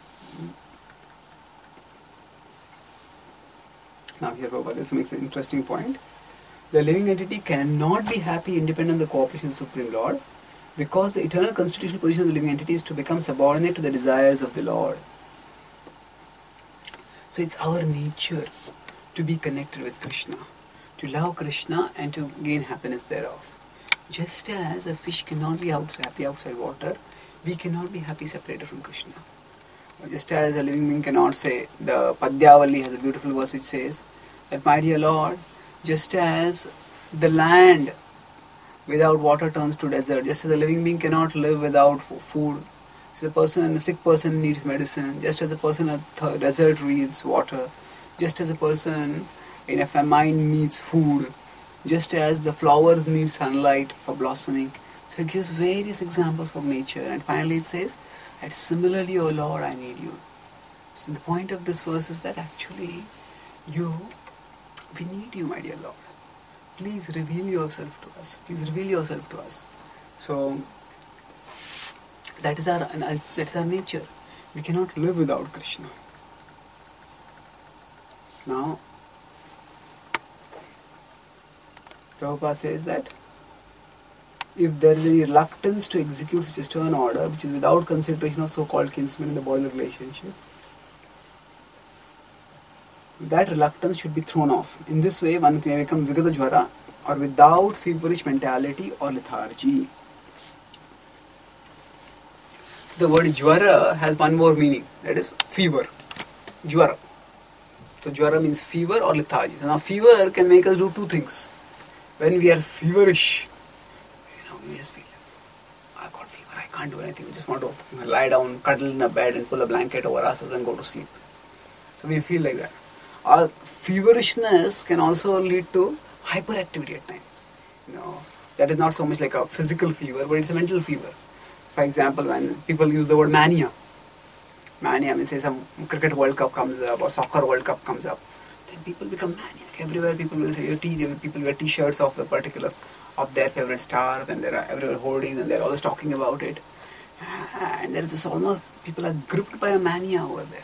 A: Now here Prabhupada also makes an interesting point. The living entity cannot be happy independent of the cooperation of the Supreme Lord, because the eternal constitutional position of the living entity is to become subordinate to the desires of the Lord. So it's our nature to be connected with Krishna, to love Krishna and to gain happiness thereof. Just as a fish cannot be happy outside water, we cannot be happy separated from Krishna. Just as a living being cannot say, the Padyavali has a beautiful verse which says that, my dear Lord, just as the land without water turns to desert, just as a living being cannot live without food, as a sick person needs medicine, just as a person in a desert needs water, just as a person in a famine needs food, just as the flowers need sunlight for blossoming. So it gives various examples from nature, and finally it says, and similarly, O Lord, I need you. So the point of this verse is that actually, we need you, my dear Lord. Please reveal yourself to us. Please reveal yourself to us. So that is our nature. We cannot live without Krishna. Now, Prabhupada says that if there is any reluctance to execute such a stern order, which is without consideration of so-called kinsmen in the bodily relationship, that reluctance should be thrown off. In this way, one may become Vigata Jwara, or without feverish mentality or lethargy. So the word Jwara has one more meaning, that is fever. Jwara. So Jwara means fever or lethargy. So now fever can make us do two things. When we are feverish, we just feel, I got fever, I can't do anything. We just want to lie down, cuddle in a bed and pull a blanket over us and go to sleep. So we feel like that. Our feverishness can also lead to hyperactivity at times. That is not so much like a physical fever, but it's a mental fever. For example, when people use the word mania means, say some cricket World Cup comes up or soccer World Cup comes up, then people become maniac. Everywhere people will say, people wear t-shirts of their favorite stars, and there are everywhere hoardings, and they're always talking about it. And there is this almost, people are gripped by a mania over there.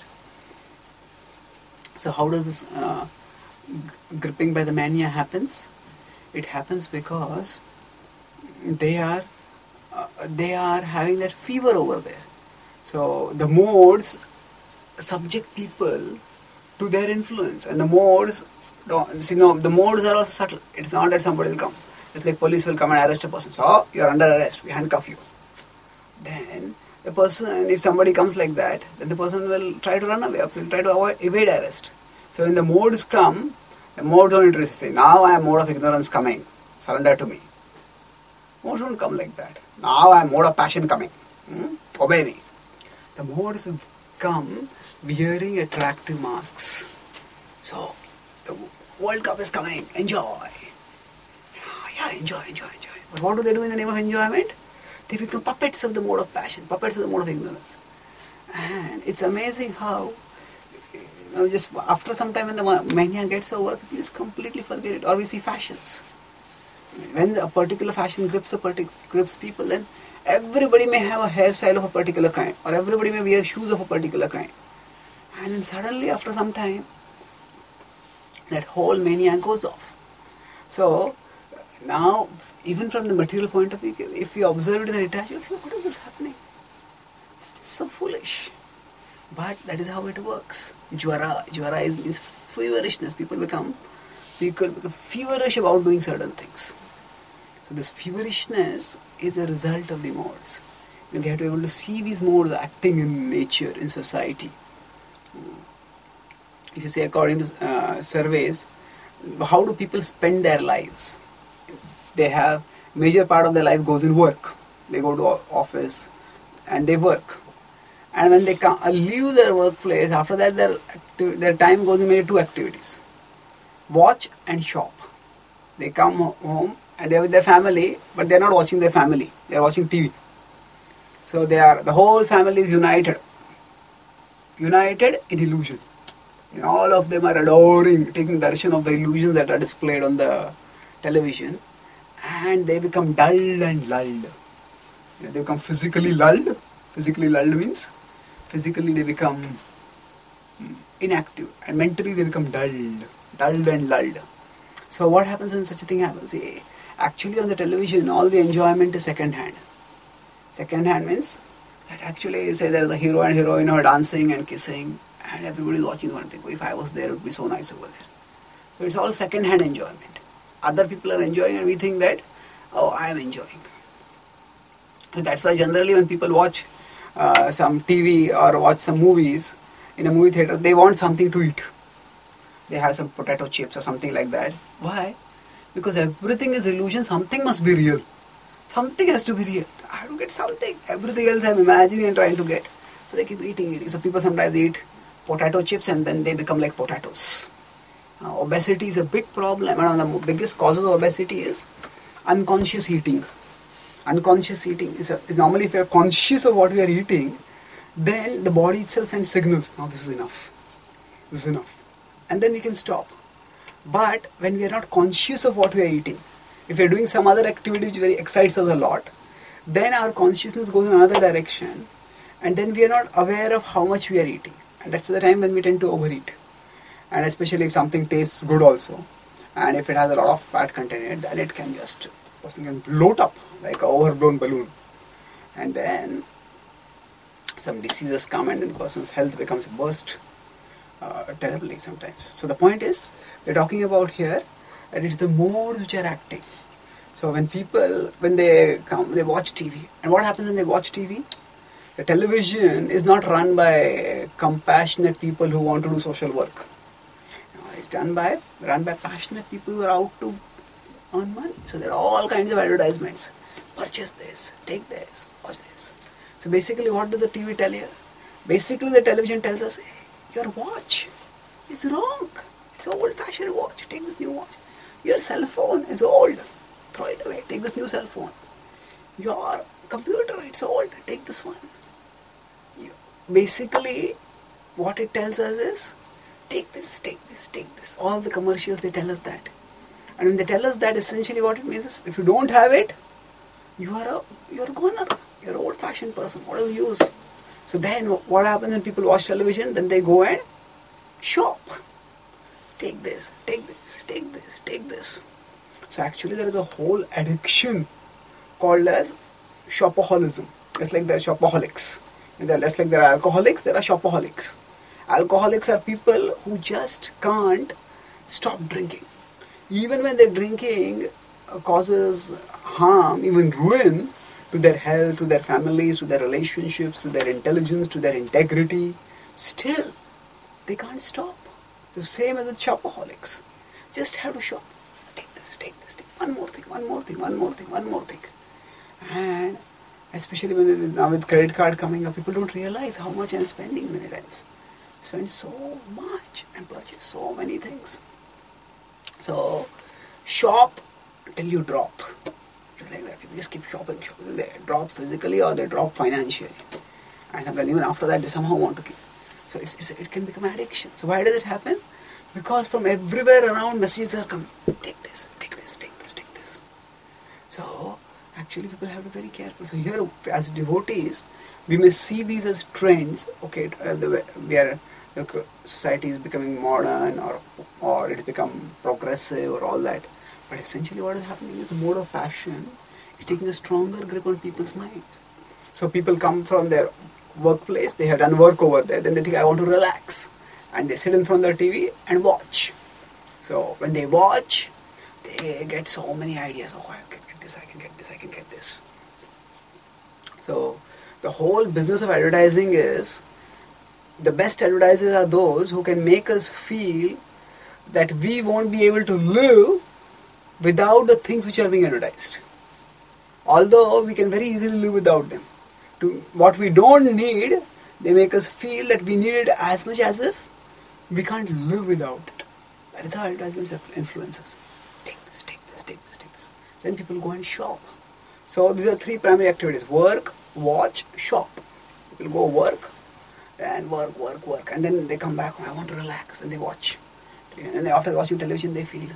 A: So how does this gripping by the mania happens? It happens because they are having that fever over there. So the modes subject people to their influence, and the modes the modes are also subtle. It's not that somebody will come. It's like police will come and arrest a person. So you're under arrest. We handcuff you. Then the person, if somebody comes like that, then the person will try to run away, or will try to evade arrest. So when the modes come, the modes don't interest. Say, now I am mode of ignorance coming. Surrender to me. Modes don't come like that. Now I am mode of passion coming. Obey me. The modes come wearing attractive masks. So the World Cup is coming. Enjoy. Yeah, enjoy. But what do they do in the name of enjoyment? They become puppets of the mode of passion, puppets of the mode of ignorance. And it's amazing how, just after some time when the mania gets over, people just completely forget it. Or we see fashions. When a particular fashion grips people, then everybody may have a hairstyle of a particular kind, or everybody may wear shoes of a particular kind. And then suddenly, after some time, that whole mania goes off. So, now, even from the material point of view, if you observe it in the detached, you'll say, what is this happening? It's just so foolish. But that is how it works. Jwara means feverishness. People become feverish about doing certain things. So this feverishness is a result of the modes. We have to be able to see these modes acting in nature, in society. If you say according to surveys, how do people spend their lives? They have, major part of their life goes in work. They go to office and they work. And when they leave their workplace, after that their time goes in maybe two activities. Watch and shop. They come home and they're with their family, but they're not watching their family. They're watching TV. So the whole family is united. United in illusion. All of them are adoring, taking darshan of the illusions that are displayed on the television. And they become dulled and lulled. They become physically lulled. Physically lulled means physically they become inactive, and mentally they become dulled and lulled. So what happens when such a thing happens? Actually on the television, all the enjoyment is second hand. Second hand means that actually, say there is a hero and heroine who are dancing and kissing, and everybody is watching one thing. If I was there, it would be so nice over there. So it's all second hand enjoyment. Other people are enjoying and we think that, oh, I am enjoying. So that's why generally when people watch some TV or watch some movies in a movie theater, they want something to eat. They have some potato chips or something like that. Why? Because everything is illusion, something must be real. Something has to be real. I have to get something. Everything else I'm imagining and trying to get. So they keep eating. So people sometimes eat potato chips and then they become like potatoes. Obesity is a big problem, and one of the biggest causes of obesity is unconscious eating. Unconscious eating is normally, if we are conscious of what we are eating, then the body itself sends signals. Now this is enough. This is enough. And then we can stop. But when we are not conscious of what we are eating, if we are doing some other activity which very excites us a lot, then our consciousness goes in another direction, and then we are not aware of how much we are eating. And that's the time when we tend to overeat. And especially if something tastes good also, and if it has a lot of fat content in it, then it can just, person can bloat up like an overblown balloon. And then some diseases come and then the person's health becomes burst terribly sometimes. So the point is, we're talking about here that it's the modes which are acting. So when people, when they come, they watch TV. And what happens when they watch TV? The television is not run by compassionate people who want to do social work. It's run by passionate people who are out to earn money. So there are all kinds of advertisements. Purchase this, take this, watch this. So basically what does the TV tell you? Basically the television tells us, hey, your watch is wrong. It's an old-fashioned watch. Take this new watch. Your cell phone is old. Throw it away. Take this new cell phone. Your computer, it's old. Take this one. Basically, what it tells us is, take this, take this, take this. All the commercials, they tell us that. And when they tell us that, essentially what it means is, if you don't have it, you're a goner. You're an old-fashioned person. What is the use? So then what happens when people watch television? Then they go and shop. Take this, take this, take this, take this. So actually there is a whole addiction called as shopaholism. It's like the shopaholics. Just like there are alcoholics, there are shopaholics. Alcoholics are people who just can't stop drinking. Even when their drinking causes harm, even ruin to their health, to their families, to their relationships, to their intelligence, to their integrity, still they can't stop. The same as with shopaholics. Just have to shop. Take this, take this, take one more thing, one more thing, one more thing, one more thing. And especially when now with credit card coming up, people don't realize how much I'm spending many times. Spend so much and purchase so many things. So shop till you drop. Just like that. People just keep shopping. They drop physically or they drop financially. And even after that they somehow want to keep. So it can become addiction. So why does it happen? Because from everywhere around messages are coming. Take this, take this, take this, take this. So actually people have to be very careful. So here as devotees, we may see these as trends. Okay, society is becoming modern or it become progressive or all that. But essentially what is happening is the mode of passion is taking a stronger grip on people's minds. So people come from their workplace, they have done work over there, then they think I want to relax. And they sit in front of their TV and watch. So when they watch, they get so many ideas. Oh, I can get this, I can get this, I can get this. So the whole business of advertising is, the best advertisers are those who can make us feel that we won't be able to live without the things which are being advertised. Although we can very easily live without them. What we don't need, they make us feel that we need it as much as if we can't live without it. That is how advertisements influence us. Take this, take this, take this, take this. Then people go and shop. So these are three primary activities. Work, watch, shop. People go work, and work, work, work. And then they come back, I want to relax. And they watch. And after watching television, they feel,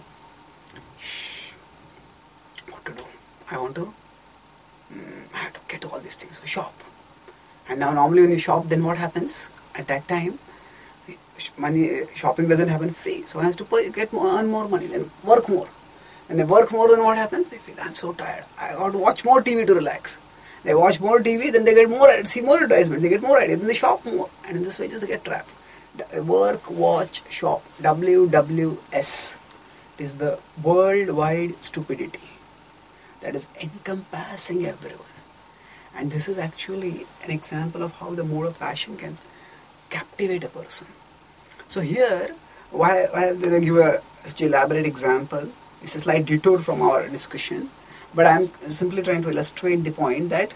A: what to do? I have to get all these things. So shop. And now normally when you shop, then what happens? At that time, shopping doesn't happen free. So one has to earn more money, then work more. And they work more, then what happens? They feel, I'm so tired. I got to watch more TV to relax. They watch more TV, then they get more, see more advertisements, they get more ideas, then they shop more. And in this way, just get trapped. Work, watch, shop. WWS is the worldwide stupidity that is encompassing everyone. And this is actually an example of how the mode of passion can captivate a person. So here, why did I give a such elaborate example? It's a slight detour from our discussion, but I'm simply trying to illustrate the point that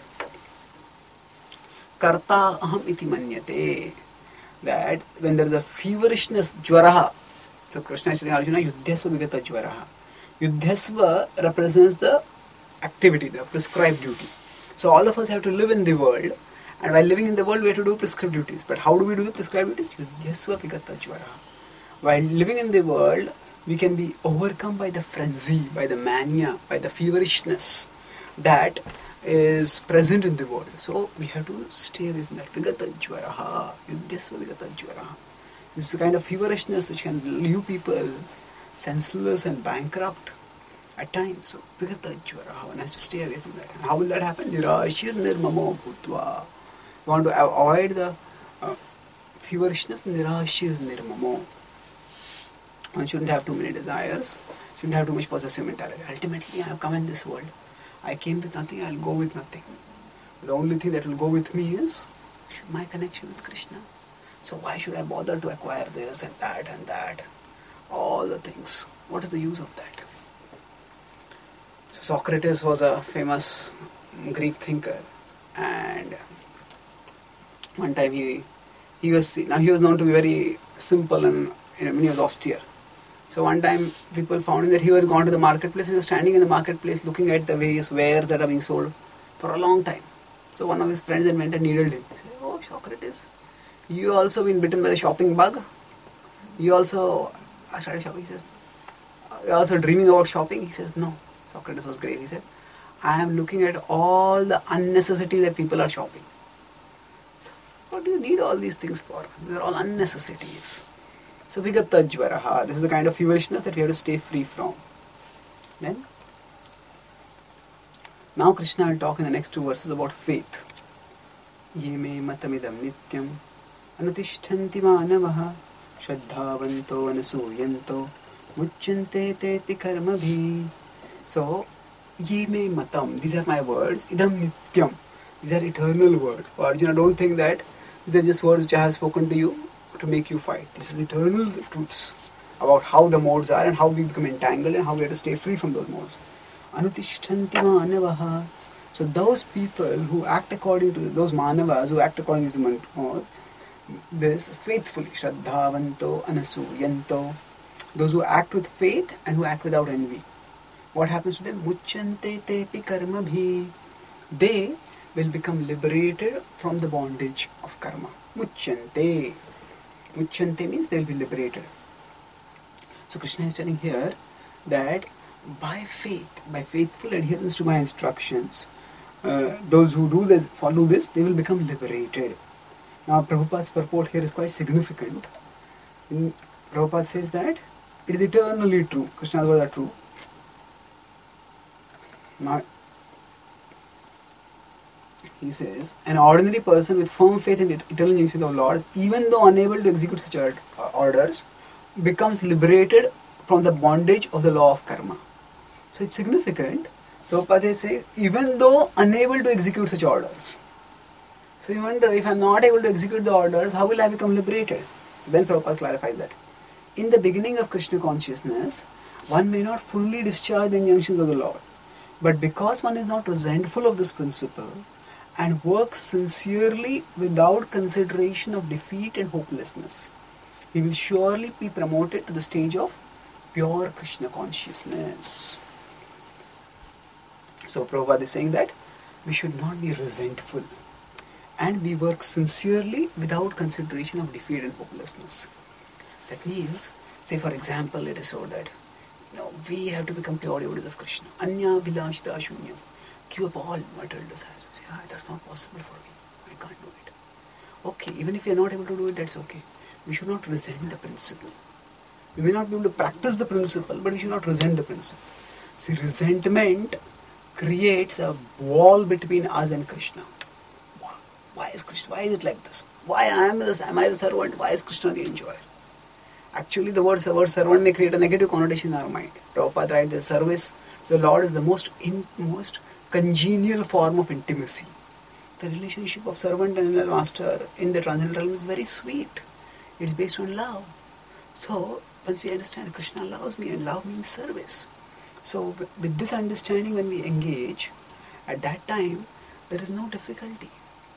A: karta aham iti manyate, that when there is a feverishness, jwaraha. So Krishna is telling Arjuna, yudhyasva vigata jwaraha. Yudhyasva represents the activity, the prescribed duty. So all of us have to live in the world, and while living in the world we have to do prescribed duties. But how do we do the prescribed duties? Yudhyasva vigata jwaraha. While living in the world, we can be overcome by the frenzy, by the mania, by the feverishness that is present in the world. So we have to stay away from that. Vigata jwaraha, yudhyasva vigata jwaraha. This is the kind of feverishness which can leave people senseless and bankrupt at times. So vigata jwaraha, one has to stay away from that. And how will that happen? Nirashir nirmamo bhutva. You want to avoid the feverishness, nirashir nirmamo. One shouldn't have too many desires, shouldn't have too much possessive mentality. Ultimately, I have come in this world. I came with nothing, I will go with nothing. The only thing that will go with me is my connection with Krishna. So why should I bother to acquire this and that? All the things. What is the use of that? So Socrates was a famous Greek thinker, and one time he was known to be very simple and he was austere. So one time people found that he had gone to the marketplace and he was standing in the marketplace looking at the various wares that are being sold for a long time. So one of his friends then went and needled him. He said, "Oh, Socrates, you also been bitten by the shopping bug? You also started shopping?" He says, "You're also dreaming about shopping?" He says, "No." Socrates was grave. He said, "I am looking at all the unnecessity that people are shopping. So what do you need all these things for? These are all unnecessities." So vigata jwaraha, this is the kind of feverishness that we have to stay free from. Then, now Krishna will talk in the next two verses about faith. Ye me matamidam nityam anutishtanti manavaha shraddhavanto anasuyanto muchyante tepi karmabhi. So, ye me matam, these are my words, idam nityam, these are eternal words. So Arjuna, don't think that these are just words which I have spoken to you to make you fight. This is eternal truths about how the modes are and how we become entangled and how we have to stay free from those modes. Anutishtanti manavaha. So those people who act according to those manavas, who act according to this mode, this faithfully, shraddhavanto anasuyanto, those who act with faith and who act without envy. What happens to them? Muchyante tepi karmabhi. They will become liberated from the bondage of karma. Muchyante. Muchyante means they will be liberated. So Krishna is telling here that by faith, by faithful adherence to my instructions, those who do this, follow this, they will become liberated. Now Prabhupada's purport here is quite significant. Prabhupada says that it is eternally true. Krishna's words are true. Now, he says, an ordinary person with firm faith in eternal justice of Lord, even though unable to execute such orders, becomes liberated from the bondage of the law of karma. So it's significant. Prabhupada says, even though unable to execute such orders. So you wonder, if I'm not able to execute the orders, how will I become liberated? So then Prabhupada clarifies that. In the beginning of Krishna consciousness, one may not fully discharge the injunctions of the Lord. But because one is not resentful of this principle, and works sincerely without consideration of defeat and hopelessness, he will surely be promoted to the stage of pure Krishna consciousness. So Prabhupada is saying that we should not be resentful and we work sincerely without consideration of defeat and hopelessness. That means, say for example, let us show that we have to become pure devotees of Krishna. Anya bilashita shunyam. Give up all material desires. Say, that's not possible for me. I can't do it. Okay, even if you are not able to do it, that's okay. We should not resent the principle. We may not be able to practice the principle, but we should not resent the principle. See, resentment creates a wall between us and Krishna. Why is Krishna? Why is it like this? Why am I the servant? Why is Krishna the enjoyer? Actually, the word servant may create a negative connotation in our mind. Prabhupada writes that service to the Lord is the most congenial form of intimacy. the relationship of servant and master in the transcendental realm is very sweet. It's based on love. So, once we understand Krishna loves me and love means service. So, with this understanding, when we engage, at that time, there is no difficulty.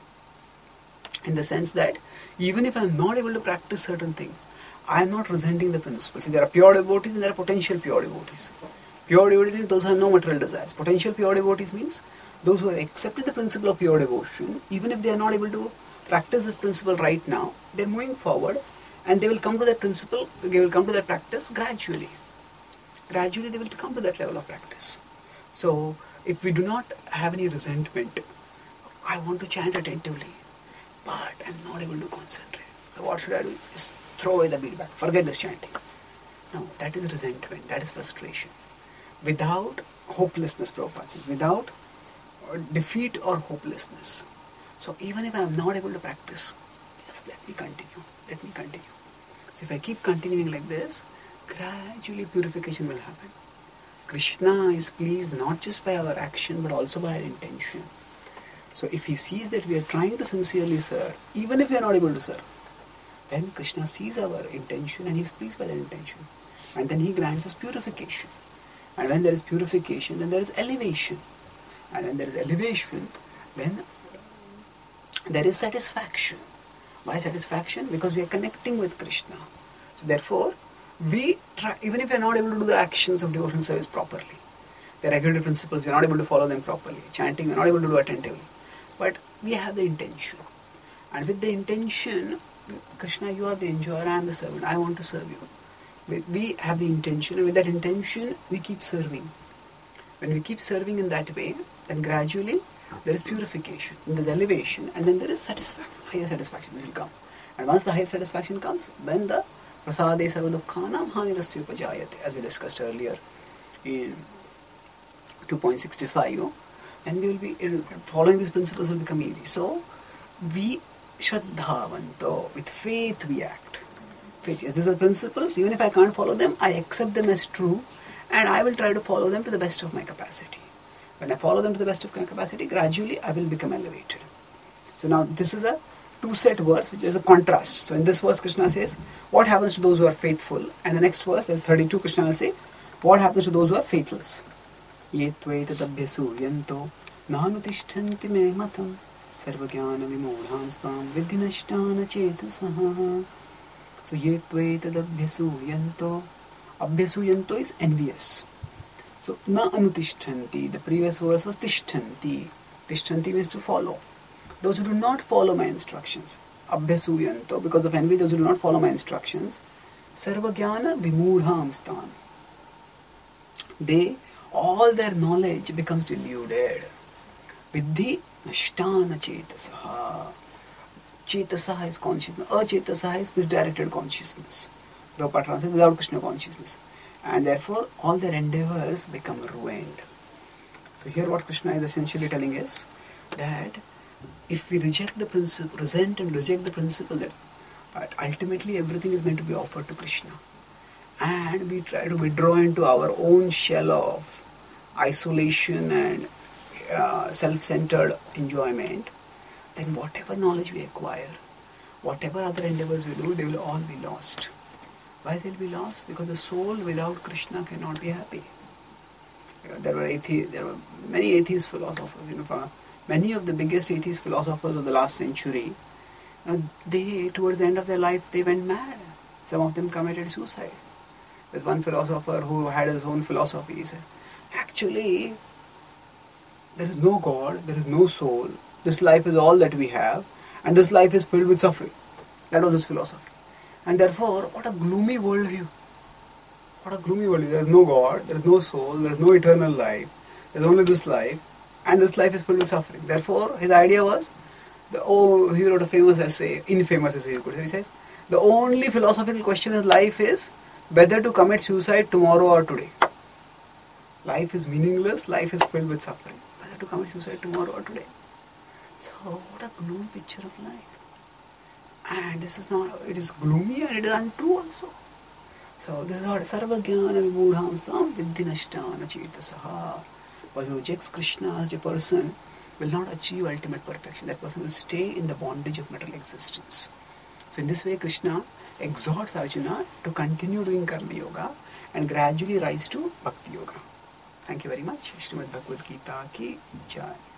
A: In the sense that even if I am not able to practice certain thing, I am not resenting the principle. See, there are pure devotees and there are potential pure devotees. Pure devotees means those who have no material desires. Potential pure devotees means those who have accepted the principle of pure devotion, even if they are not able to practice this principle right now, they are moving forward and they will come to that principle, they will come to that practice gradually. Gradually they will come to that level of practice. So, if we do not have any resentment, I want to chant attentively, but I am not able to concentrate. So what should I do? Just throw away the feedback. Forget this chanting. No, that is resentment. That is frustration. Without hopelessness, Prabhupada says, without defeat or hopelessness. So even if I am not able to practice, yes, let me continue. Let me continue. So if I keep continuing like this, gradually purification will happen. Krishna is pleased not just by our action but also by our intention. So if he sees that we are trying to sincerely serve, even if we are not able to serve, then Krishna sees our intention and he is pleased by that intention. And then he grants us purification. And when there is purification, then there is elevation. And when there is elevation, then there is satisfaction. Why satisfaction? Because we are connecting with Krishna. So therefore, we try, even if we are not able to do the actions of devotional service properly, the regulative principles, we are not able to follow them properly. Chanting, we are not able to do attentively. But we have the intention. And with the intention, Krishna, you are the enjoyer, I am the servant, I want to serve you. We have the intention, and with that intention, we keep serving. When we keep serving in that way, then gradually there is purification, and there is elevation, and then there is satisfaction, higher satisfaction will come. And once the higher satisfaction comes, then the prasade sarvadukhanam hanirasya upajayate, as we discussed earlier in 2.65, and we will be following these principles will become easy. So we shraddhavanto, with faith we act. Faith, yes, these are the principles. Even if I can't follow them, I accept them as true, and I will try to follow them to the best of my capacity. When I follow them to the best of my capacity, gradually I will become elevated. So now this is a two-set verse which is a contrast. So in this verse Krishna says, what happens to those who are faithful? And the next verse, there's 32, Krishna will say, what happens to those who are faithless? Ye tvaitatadabhyasu yanto nahanutishtanti me matam sarvagyana vimodhanstam vidhinashtana chetasaha. So ye tvaitatadabhyasu yanto. Abhyasu yanto is envious. So na anutishtanti, the previous verse was tishtanti. Tishtanti means to follow. Those who do not follow my instructions. Abhyasu yanto, because of envy, those who do not follow my instructions. Sarvagyana vimudhamstam. All their knowledge becomes deluded. Vidhi nashtana chetasaha. Chetasaha is consciousness. Achetasaha is misdirected consciousness. Prabhupada translates without Krishna consciousness. And therefore, all their endeavors become ruined. So here what Krishna is essentially telling is that if we reject the principle, resent and reject the principle that ultimately everything is meant to be offered to Krishna, and we try to withdraw into our own shell of isolation and self-centered enjoyment, then whatever knowledge we acquire, whatever other endeavors we do, they will all be lost. Why they will be lost? Because the soul without Krishna cannot be happy. There were many atheist philosophers. Many of the biggest atheist philosophers of the last century, they towards the end of their life they went mad. Some of them committed suicide. There's one philosopher who had his own philosophy. He said, actually, there is no God, there is no soul. This life is all that we have, and this life is filled with suffering. That was his philosophy. And therefore, what a gloomy worldview. What a gloomy worldview. There is no God, there is no soul, there is no eternal life. There is only this life, and this life is filled with suffering. Therefore, his idea was, he wrote a famous essay, infamous essay you could say. He says, the only philosophical question in life is whether to commit suicide tomorrow or today. Life is meaningless, life is filled with suffering. Whether to commit suicide tomorrow or today. So, what a gloomy picture of life. And this is not, it is gloomy and it is untrue also. So this is what sarvagyana vimudhamstam vidhinashtana chetasaha. But who rejects Krishna as a person, will not achieve ultimate perfection. That person will stay in the bondage of material existence. So in this way, Krishna exhorts Arjuna to continue doing Karma Yoga and gradually rise to Bhakti Yoga. Thank you very much. Srimad Bhagavad Gita ki jai.